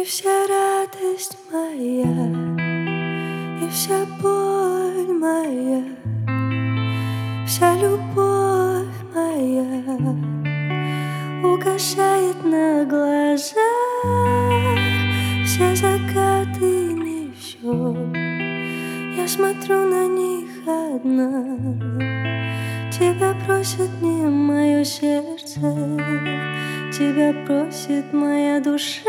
И вся радость моя, и вся боль моя, вся любовь моя угасает на глазах. Все закаты не в счет, я смотрю на них одна. Тебя просит не мое сердце, тебя просит моя душа.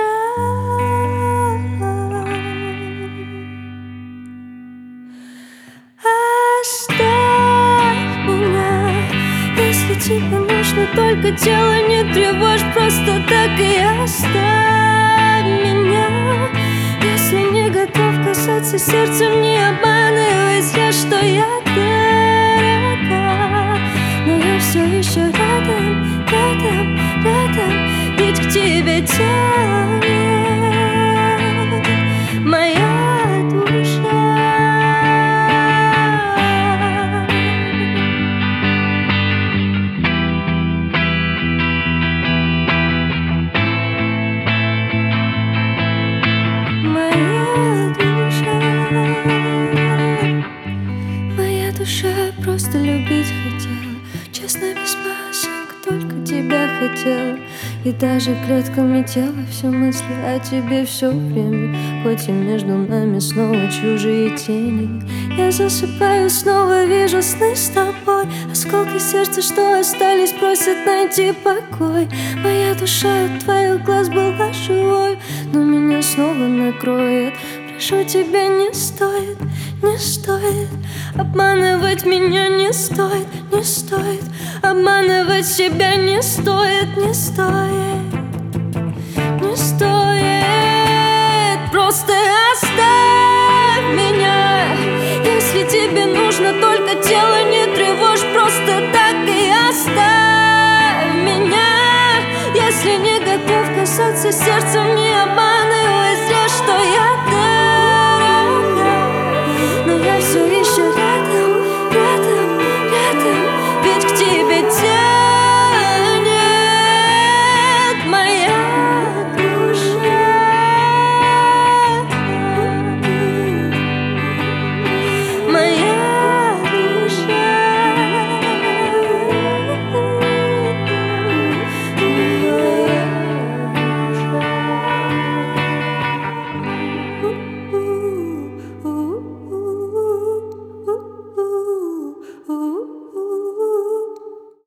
Оставь меня, если тебе нужно только тело, не тревожь просто так. И оставь меня, если не готов касаться сердцем, не обманывай зря, что я дорога. Но я все еще рядом, рядом, рядом, ведь к тебе тянет моя душа. Моя душа просто любить хотела, честно, без масок, только тебя хотела. И даже клетками тела все мысли о тебе все время, хоть и между нами снова чужие тени. Я засыпаю, снова вижу сны с тобой. Осколки сердца, что остались, просят найти покой. Моя душа от твоих глаз была живой, но меня снова накроет. Прошу тебя, не стоит, не стоит обманывать меня, не стоит, не стоит обманывать себя, не стоит, не стоит, не стоит. Просто оставь меня, если тебе нужно только тело, не тревожь просто так. И оставь меня, если не готов касаться сердца,